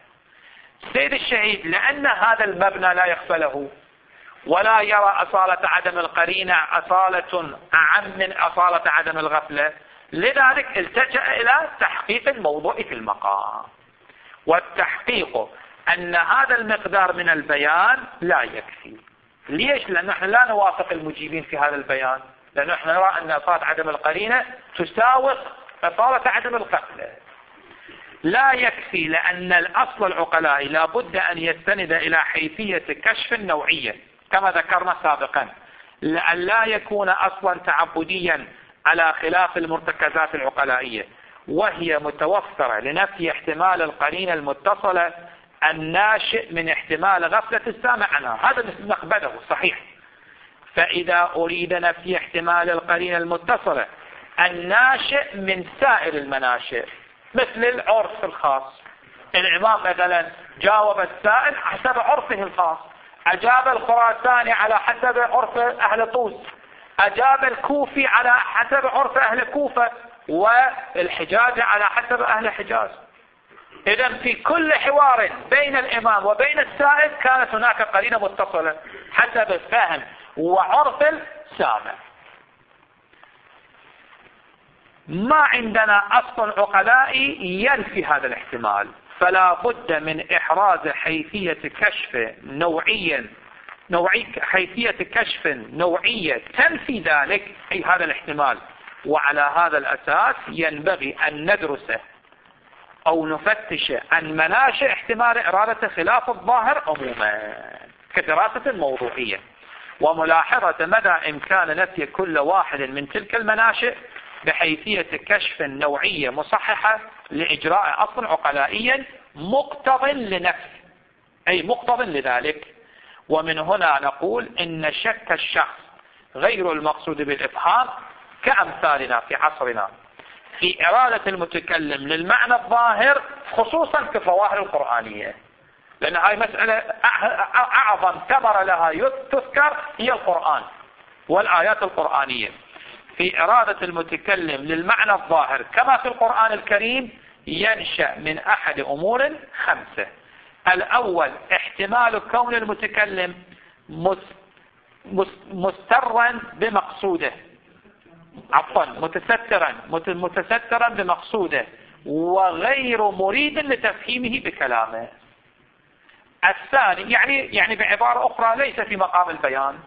سيد الشهيد لأن هذا المبنى لا يقبله ولا يرى أصالة عدم القرينة أصالة أعم من أصالة عدم الغفلة، لذلك التجأ إلى تحقيق الموضوع في المقام، والتحقيق أن هذا المقدار من البيان لا يكفي. ليش؟ لأن نحن لا نوافق المجيبين في هذا البيان، لأن نحن نرى أن أصالة عدم القرينة تساوي أصالة عدم الغفلة. لا يكفي لأن الأصل العقلائي لا بد أن يستند إلى حيثية كشف نوعية كما ذكرنا سابقا، لأن لا يكون أصلا تعبديا على خلاف المرتكزات العقلائية، وهي متوفرة لنفي احتمال القرينة المتصلة الناشئ من احتمال غفلة السامع عنها، هذا نقبله صحيح. فإذا أريد نفي احتمال القرينة المتصلة الناشئ من سائر المناشئ مثل العرف الخاص، الإمام مثلا جاوب السائل حسب عرفه الخاص، أجاب الخراساني على حسب عرف أهل طوس، أجاب الكوفي على حسب عرف أهل كوفة، والحجاز على حسب أهل حجاز. إذن في كل حوار بين الإمام وبين السائل كانت هناك قرينة متصلة حسب الفهم وعرف السامع. ما عندنا أصل عقلائي ينفي هذا الاحتمال، فلا بد من إحراز حيثية كشف نوعيا نوعي حيثية كشف نوعية تنفي ذلك أي هذا الاحتمال، وعلى هذا الأساس ينبغي أن ندرسه أو نفتش عن مناشئ احتمال إرادة خلاف الظاهر عموما كدراسة موضوعية، وملاحظة مدى إمكان نفي كل واحد من تلك المناشئ بحيثية كشف نوعية مصححة لإجراء أصل عقلائي مقتض لنفس أي مقتض لذلك. ومن هنا نقول إن شك الشخص غير المقصود بالإفهام كأمثالنا في عصرنا في إرادة المتكلم للمعنى الظاهر خصوصا في الظواهر القرآنية، لأن هاي مسألة أعظم ثمرة لها تذكر هي القرآن والآيات القرآنية. في إرادة المتكلم للمعنى الظاهر كما في القرآن الكريم ينشأ من أحد أمور خمسة. الأول احتمال كون المتكلم مسترا بمقصوده عفوا متسترا متسترا بمقصوده وغير مريد لتفهيمه بكلامه. الثاني يعني يعني بعبارة أخرى ليس في مقام البيان.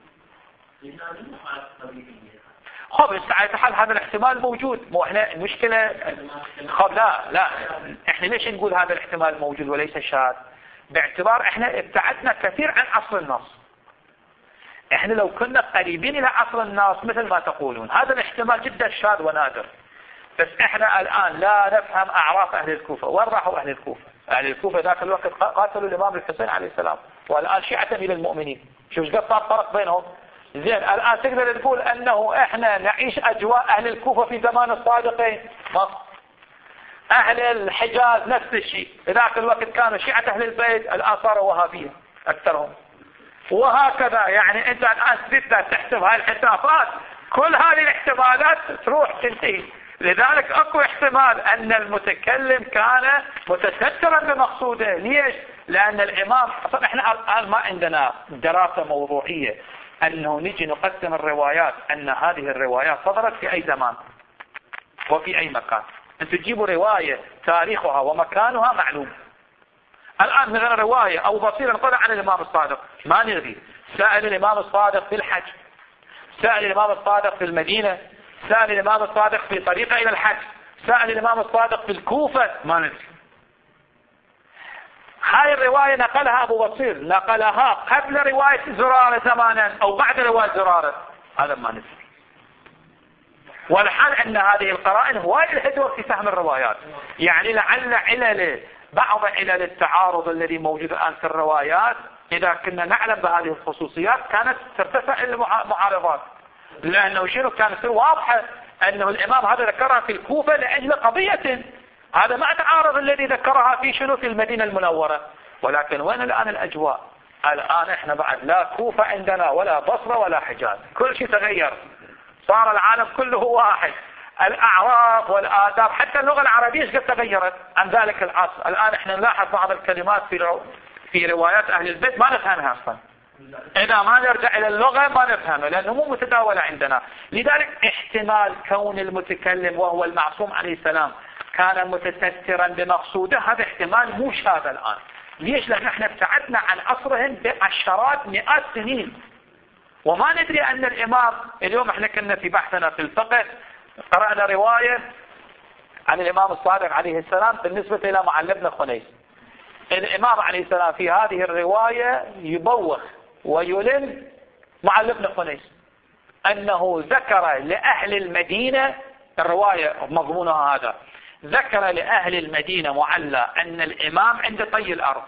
خب استعيد حل هذا الاحتمال موجود، مو احنا المشكلة خب لا لا احنا ليش نقول هذا الاحتمال موجود وليس شاذ؟ باعتبار احنا ابتعدنا كثير عن اصل النص. احنا لو كنا قريبين الى اصل النص مثل ما تقولون هذا الاحتمال جدا شاذ ونادر، بس احنا الان لا نفهم اعراف اهل الكوفة. وين راحوا اهل الكوفة؟ اهل الكوفة ذاك الوقت قاتلوا الامام الحسين عليه السلام، والان شيعة الى المؤمنين، شوف ايش قد صار فرق بينهم. زين الآن تقدر تقول أنه إحنا نعيش أجواء أهل الكوفة في زمان الصادقين؟ ما أهل الحجاز نفس الشيء، ذاك الوقت كانوا شيعة أهل البيت، الآن صاروا وهابية أكثرهم، وهكذا. يعني أنت الآن تبدأ تحسب هاي الحسابات، كل هذه الاحتمالات تروح تنتهي. لذلك أكو احتمال أن المتكلم كان متسترا بمقصوده. ليش؟ لأن الإمام أصلا إحنا الآن ما عندنا دراسة موضوعية أنه نجي نقسم الروايات أن هذه الروايات صدرت في أي زمان وفي أي مكان. أنت تجيبوا رواية تاريخها ومكانها معلوم. الآن مثلا رواية أو بصيرة نقول عن الإمام الصادق ما نغري، سائل الإمام الصادق في الحج، سائل الإمام الصادق في المدينة، سائل الإمام الصادق في طريقه إلى الحج، سأل الإمام الصادق في الكوفة ما ندري. هاي الرواية نقلها أبو بصير، نقلها قبل رواية زرارة زمانا أو بعد رواية زرارة، هذا ما ندري. والحال أن هذه القرائن هواي لها دور في فهم الروايات. يعني لعل علل بعض علل التعارض الذي موجود الآن في الروايات إذا كنا نعلم بهذه الخصوصيات كانت ترتفع المعارضات، لأنه شنو كانت واضحة أنه الإمام هذا ذكرها في الكوفة لأجل قضية، هذا ما تعارض الذي ذكرها في شنو في المدينة المنورة. ولكن وين الآن الأجواء؟ الآن احنا بعد لا كوفة عندنا ولا بصرة ولا حجاز، كل شيء تغير، صار العالم كله واحد، الأعراف والآداب حتى اللغة العربية قد تغيرت عن ذلك العصر. الآن احنا نلاحظ بعض الكلمات في رو... في روايات أهل البيت ما نفهمها أصلا، إذا ما نرجع إلى اللغة ما نفهمها لأنه مو متداولة عندنا. لذلك احتمال كون المتكلم وهو المعصوم عليه السلام كان متسترا بمقصوده، هذا احتمال مو شاذ الآن. ليش؟ لأن احنا ابتعدنا عن عصرهم بعشرات مئات سنين وما ندري أن الإمام. اليوم احنا كنا في بحثنا في الفقه قرأنا رواية عن الإمام الصادق عليه السلام بالنسبة إلى معل بن خنيس. الإمام عليه السلام في هذه الرواية يبوخ ويلم معل بن خنيس أنه ذكر لأهل المدينة، الرواية مضمونها هذا، ذكر لأهل المدينة معلى أن الإمام عند طي الأرض،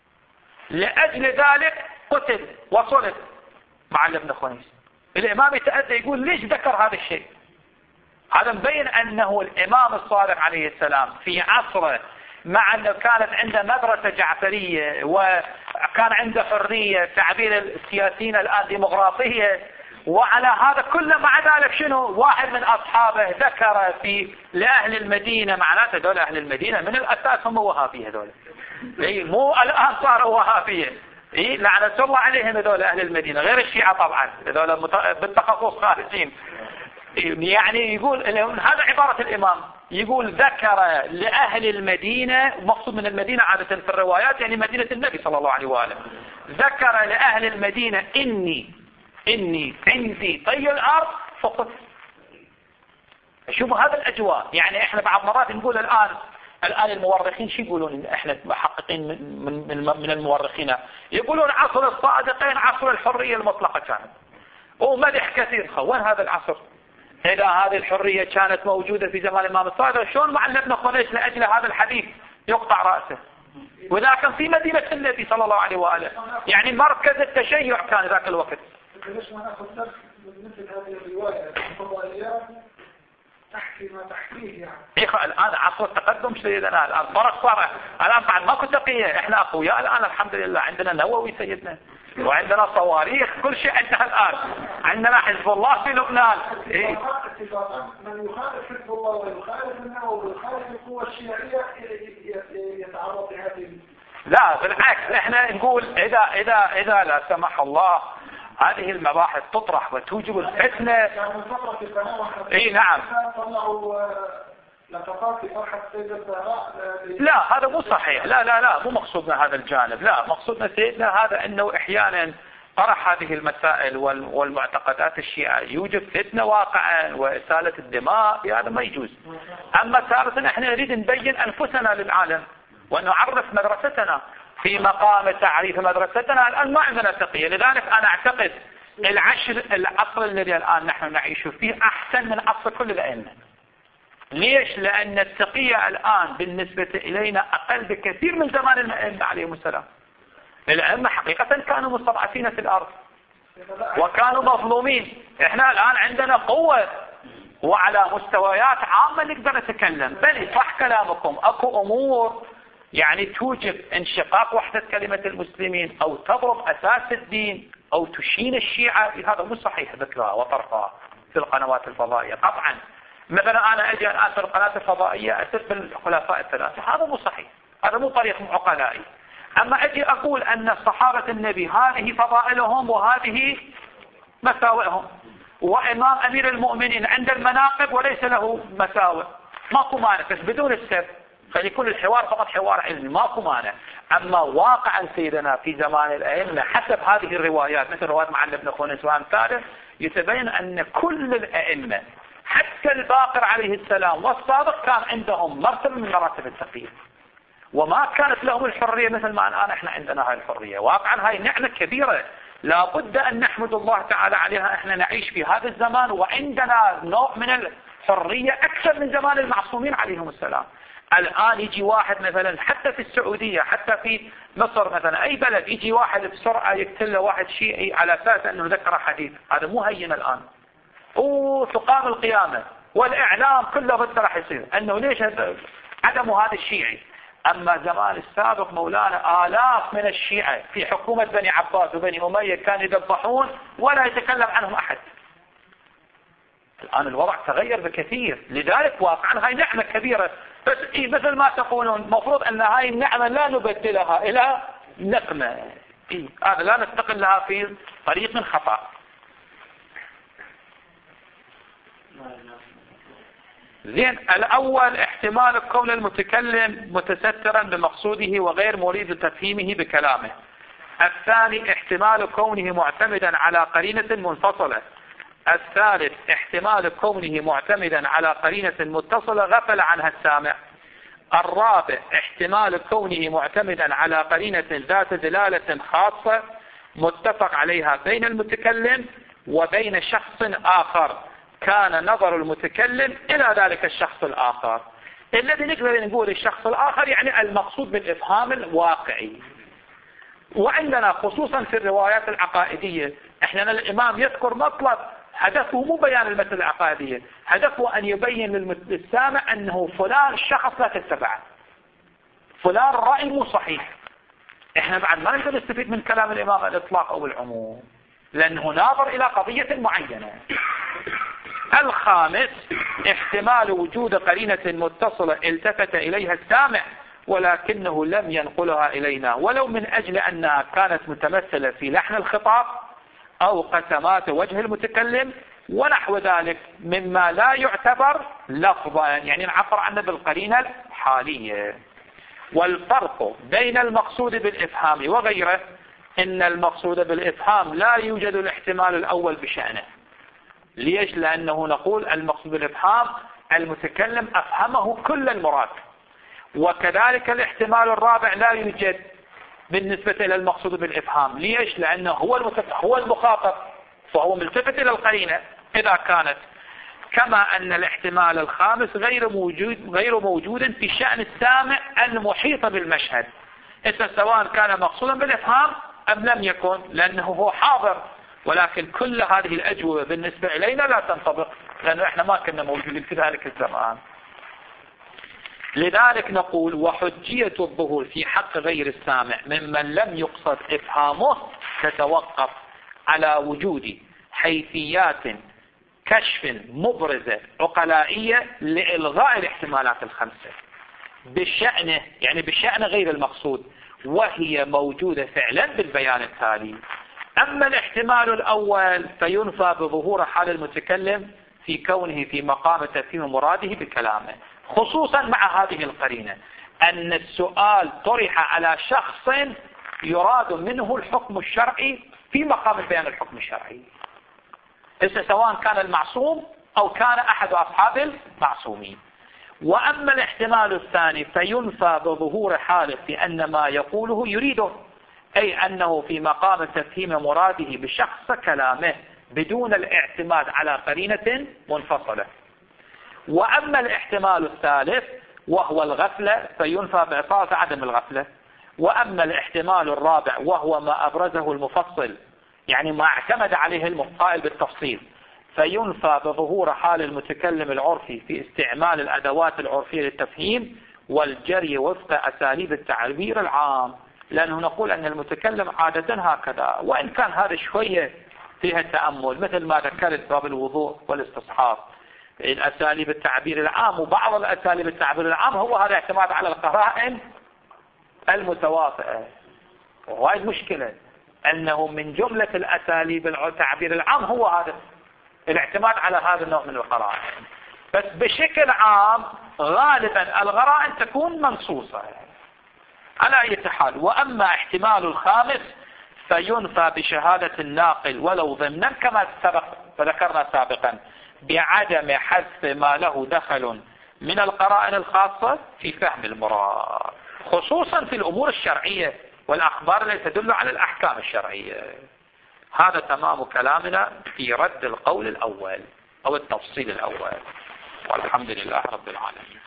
لأجل ذلك قتل وصلت معل بن خنيس. الإمام يتأذى يقول ليش ذكر هذا الشيء؟ هذا مبين أنه الإمام الصادق عليه السلام في عصره مع أنه كانت عنده مدرسة جعفرية وكان عنده حرية تعبير السياسيين الآن ديمقراطية، وعلى هذا كله مع ذلك شنو واحد من أصحابه ذكر في لأهل المدينة، معناته هذول أهل المدينة من الأساس هم وهابية هذول، إيه مو الآن صاروا وهابية، إيه لعنة الله عليهم هذول أهل المدينة غير الشيعة طبعا هذول بالتخصص خارجين. يعني يقول هذا عبارة الإمام، يقول ذكر لأهل المدينة، مقصود من المدينة عادة في الروايات يعني مدينة النبي صلى الله عليه وآله، ذكر لأهل المدينة إني إني عندي طي الأرض فقط. شوفوا هذا الأجواء. يعني إحنا بعض مرات نقول الآن الآن المؤرخين شو يقولون؟ إحنا محققين من من من المؤرخين يقولون عصر الصادقين عصر الحرية المطلقة كان، ومدح كثير. وين هذا العصر؟ إذا هذه الحرية كانت موجودة في زمان الإمام الصادق شلون معل بن خنيس لأجل هذا الحديث يقطع رأسه؟ وإذا كان في مدينة النبي صلى الله عليه وآله، يعني مركز التشيع كان ذاك الوقت. ليش ما ناخذ درس من مثل هذه الرواية الفضائيات تحكي ما تحكيه يعني؟ إيه الآن عصر التقدم سيدنا، الآن فرق صار، الآن بعد ماكو تقية، إحنا أخويا الآن الحمد لله، عندنا نووي سيدنا وعندنا صواريخ كل شيء عندنا الآن، عندنا حزب الله في لبنان. إيه؟ من يخالف حزب الله ويخالف النووي ويخالف القوى الشيعية يتعرض لهذه. لا بالعكس، احنا نقول إذا إذا إذا لا سمح الله هذه المباحث تطرح وتوجب الفتنة. اي نعم. لا هذا مو صحيح، لا لا لا مو مقصودنا هذا الجانب، لا مقصودنا سيدنا هذا انه احيانا طرح هذه المسائل والمعتقدات الشيعة يوجب فتنة واقعا وإسالة الدماء، هذا ما يجوز. اما تارة احنا نريد نبين انفسنا للعالم ونعرف مدرستنا في مقام تعريف مدرستنا. الآن ما عندنا تقية، لذلك أنا أعتقد العشر العصر الذي الآن نحن نعيش فيه أحسن من عصر كل الأئمة. ليش؟ لأن التقية الآن بالنسبة إلينا أقل بكثير من زمان الأئمة عليهم السلام. الأئمة حقيقة كانوا مستضعفين في الأرض وكانوا مظلومين، إحنا الآن عندنا قوة وعلى مستويات عامة نقدر نتكلم. بل صح كلامكم، أكو أمور يعني توجب انشقاق وحدة كلمة المسلمين أو تضرب أساس الدين أو تشين الشيعة، هذا مو صحيح ذكرها وطرحها في القنوات الفضائية قطعا. مثلا أنا أجي الآن في القناة الفضائية أسب الخلفاء الثلاثة، هذا مو صحيح، هذا مو طريق عقلائي. أما أجي أقول أن صحابة النبي هذه فضائلهم وهذه مساوئهم، وإمام أمير المؤمنين عند المناقب وليس له مساوئ، ماكو مانع، بس بدون السب، فيكون الحوار فقط حوار علمي، ماكو مانع. أما واقعا سيدنا في زمان الأئمة حسب هذه الروايات مثل رواية معل بن خنيس وأمثاله يتبين أن كل الأئمة حتى الباقر عليه السلام والصادق كان عندهم مرتبة من مراتب التقييد، وما كانت لهم الحرية مثل ما الآن احنا عندنا هاي الحرية. واقعا هاي نعمة كبيرة لا بد أن نحمد الله تعالى عليها. احنا نعيش في هذا الزمان وعندنا نوع من الحرية أكثر من زمان المعصومين عليهم السلام. الآن يجي واحد مثلا حتى في السعودية، حتى في مصر مثلا، أي بلد يجي واحد بسرعة يقتل له واحد شيعي على أساس أنه ذكر حديث، هذا مو هين الآن، وتقام القيامة والإعلام كله بس راح يصير أنه ليش عدم هذا الشيعي. أما زمان السابق مولانا آلاف من الشيعة في حكومة بني عباس وبني أمية كانوا يذبحون ولا يتكلم عنهم أحد. الآن الوضع تغير بكثير، لذلك واقعا هاي نعمة كبيرة. بس إيه مثل ما تقولون مفروض أن هاي النعمة لا نبدلها إلى نقمة، إيه هذا لا نستقلها في طريق خطأ. زين، الأول احتمال كون المتكلم متسترا بمقصوده وغير مريد تفهيمه بكلامه. الثاني احتمال كونه معتمدا على قرينة منفصلة. الثالث احتمال كونه معتمدا على قرينة متصلة غفل عنها السامع. الرابع احتمال كونه معتمدا على قرينة ذات دلالة خاصة متفق عليها بين المتكلم وبين شخص آخر كان نظر المتكلم إلى ذلك الشخص الآخر. الذي نقدر نقول الشخص الآخر يعني المقصود بالإفهام الواقعي. وعندنا خصوصا في الروايات العقائدية احنا الإمام يذكر مطلب هدفه مو بيان المسألة العقائدية، هدفه أن يبين للسامع أنه فلان شخص لا تتبعه، فلان رأي مو صحيح. احنا بعد ما نقدر نستفيد من كلام الإمام الإطلاق أو العموم، لأنه ناظر إلى قضية معينة. الخامس احتمال وجود قرينة متصلة التفت إليها السامع ولكنه لم ينقلها إلينا، ولو من أجل أنها كانت متمثلة في لحن الخطاب أو قسمات وجه المتكلم ونحو ذلك مما لا يعتبر لفظا، يعني نعبر عنه بالقرينة الحالية. والفرق بين المقصود بالإفهام وغيره إن المقصود بالإفهام لا يوجد الاحتمال الأول بشأنه. ليش؟ لأنه نقول المقصود بالإفهام المتكلم أفهمه كل المراد، وكذلك الاحتمال الرابع لا يوجد بالنسبة إلى المقصود بالإفهام. ليش؟ لأنه هو هو المخاطب فهو ملتفت إلى القرينة إذا كانت. كما أن الاحتمال الخامس غير موجود غير موجود في شأن السامع المحيط بالمشهد، إذا سواء كان مقصودا بالإفهام أم لم يكن، لأنه هو حاضر. ولكن كل هذه الأجوبة بالنسبة إلينا لا تنطبق، لأنه إحنا ما كنا موجودين في ذلك الزمان. لذلك نقول وحجية الظهور في حق غير السامع ممن لم يقصد إفهامه تتوقف على وجود حيثيات كشف مبرزة عقلائية لإلغاء الاحتمالات الخمسة بشأنه، يعني بشأن غير المقصود، وهي موجودة فعلا بالبيان التالي. أما الاحتمال الأول فينفى بظهور حال المتكلم في كونه في مقام تفهيم مراده بكلامه، خصوصا مع هذه القرينة أن السؤال طرح على شخص يراد منه الحكم الشرعي في مقام بيان الحكم الشرعي، إذا سواء كان المعصوم أو كان أحد أصحاب المعصومين. وأما الاحتمال الثاني فينفى بظهور حاله بأن ما يقوله يريده، أي أنه في مقام تفهيم مراده بشخص كلامه بدون الاعتماد على قرينة منفصلة. وأما الاحتمال الثالث وهو الغفلة فينفى بإطالة عدم الغفلة. وأما الاحتمال الرابع وهو ما أبرزه المفصل، يعني ما اعتمد عليه القائل بالتفصيل، فينفى بظهور حال المتكلم العرفي في استعمال الأدوات العرفية للتفهيم والجري وفق أساليب التعبير العام، لأنه نقول أن المتكلم عادة هكذا، وإن كان هذا شوية فيها التأمل مثل ما ذكرت باب الوضوء والاستصحاب، الأساليب التعبير العام. وبعض الأساليب التعبير العام هو هذا اعتماد على القرائن المتواطئة، وهذه المشكلة أنه من جملة الأساليب التعبير العام هو هذا الاعتماد على هذا النوع من القرائن. بس بشكل عام غالبا القرائن تكون منصوصة على أي حال. وأما احتمال الخامس فينفى بشهادة الناقل ولو ضمنا كما سبق فذكرنا سابقا، بعدم حذف ما له دخل من القرائن الخاصة في فهم المراد، خصوصا في الأمور الشرعية والأخبار التي تدل على الأحكام الشرعية. هذا تمام كلامنا في رد القول الأول أو التفصيل الأول، والحمد لله رب العالمين.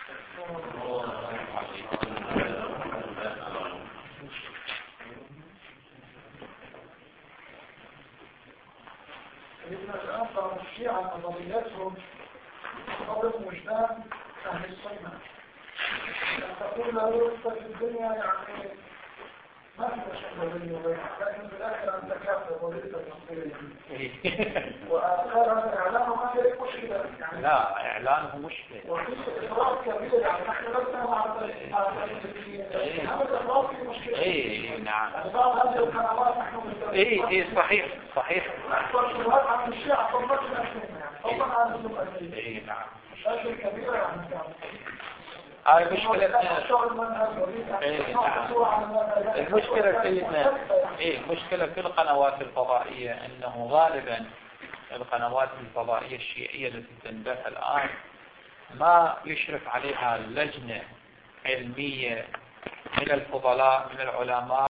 الآن قام الشيعة نظرياتهم قبل وجدان أهل السنة، تقول له في الدنيا يعني ما في مشكلة بيني وبينك، لكن في الآخر أنت كافر وليس المصيرين. وآخر إعلانه ما في مشكلة يعني. لا، إعلانه مشكلة. وفي إفراط كبير يعني نحن لسنا مع الفلسطينيين. هذا الإفراط في مشكلة. إيه نعم. يعني بعض هذه القنوات نحن مستوى. إيه إيه صحيح صحيح. الشبهات عن الشيعة فضلت نفسهم يعني. فضلا عن المؤمنين. إيه نعم. مشاكل كبيرة يعني كانت. هاي مشكلة. إيه نعم. المشكلة سيدنا إيه المشكلة في القنوات الفضائية أنه غالبا القنوات الفضائية الشيعية التي تنبث الآن ما يشرف عليها لجنة علمية من الفضلاء من العلماء